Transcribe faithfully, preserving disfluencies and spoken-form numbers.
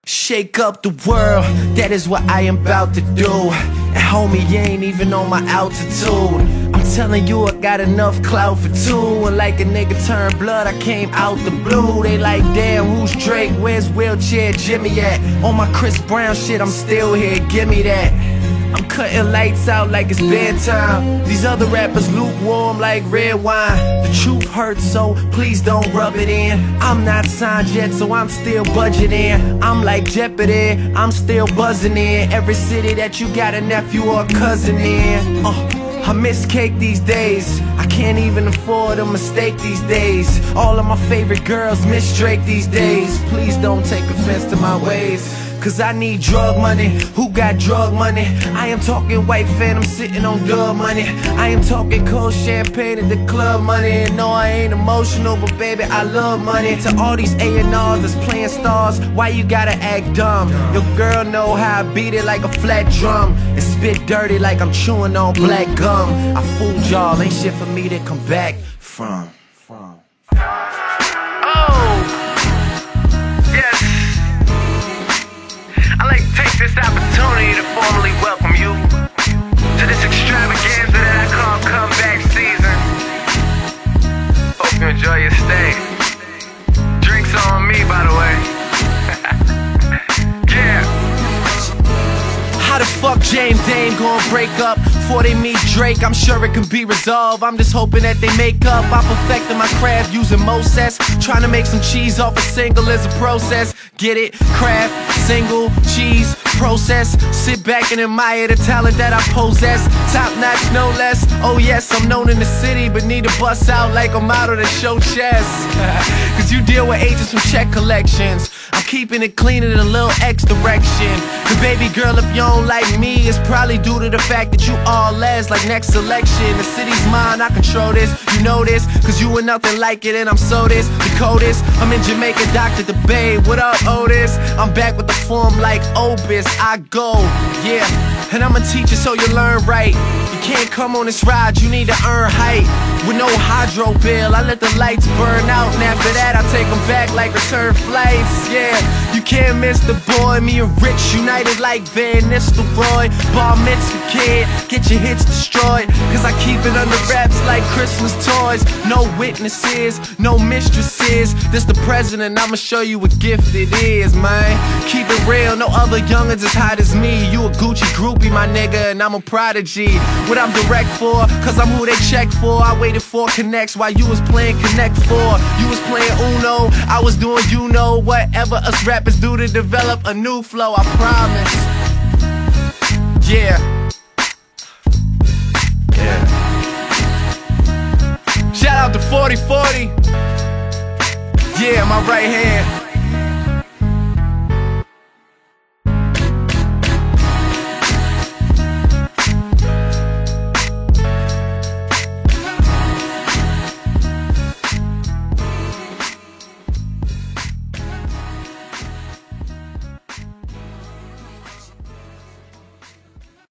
Shake up the world, that is what I am about to do. And homie, you ain't even on my altitude. I'm telling you, I got enough clout for two. And like a nigga turned blood, I came out the blue. They like, damn, who's Drake? Where's Wheelchair Jimmy at? On my Chris Brown shit, I'm still here, give me that. I'm cutting lights out like it's bedtime. These other rappers lukewarm like red wine. The truth hurts, so please don't rub it in. I'm not signed yet, so I'm still budgeting. I'm like Jeopardy, I'm still buzzing in every city that you got a nephew or a cousin in. uh, I miss cake these days. I can't even afford a mistake these days. All of my favorite girls miss Drake these days. Please don't take offense to my ways, cause I need drug money. Who got drug money? I am talking white phantom sitting on dub money. I am talking cold champagne at the club money. And no, I ain't emotional, but baby, I love money. To all these A and R's that's playing stars, why you gotta act dumb? Your girl know how I beat it like a flat drum and spit dirty like I'm chewing on black gum. I fooled y'all, ain't shit for me to come back from. from. I'd like to take this opportunity to formally welcome you to this extravaganza that I call comeback season. Hope you enjoy your stay. Drinks on me, by the way. Yeah. How the fuck James Dame gon' break up before they meet Drake? I'm sure it can be resolved, I'm just hoping that they make up. I'm perfecting my craft using Moses, trying to make some cheese off a single is a process. Get it? Craft, single, cheese, process. Sit back and admire the talent that I possess. Top notch, no less. Oh yes, I'm known in the city, but need to bust out like a model to show chest. Cause you deal with agents from check collections. I'm keeping it clean in a little X direction. The baby girl, if you don't like me, it's probably due to the fact that you all last like next election. The city's mine, I control this, you know this, cause you were nothing like it and I'm so this, the coldest. I'm in Jamaica, Doctor the Bay, what up Otis? I'm back with the form like Obis, I go, yeah. And I'ma teach you so you learn right. You can't come on this ride, you need to earn height. With no hydro bill, I let the lights burn out, and after that I take them back like return flights, yeah. You can't miss the boy, me and Rich united like Van Nistelrooy. Bar mitzvah kid, get your hits destroyed, cause I keep it under wraps like Christmas toys. No witnesses, no mistresses, this the president, I'ma show you what gift it is, man. Keep it real, no other youngins as hot as me. You a Gucci groupie, my nigga, and I'm a prodigy. What I'm direct for, cause I'm who they check for. I waited for connects while you was playing Connect Four. You was playing Uno, I was doing you know whatever us rappers do to develop a new flow, I promise. Yeah. Yeah. Shout out to forty forty. Yeah, my right hand.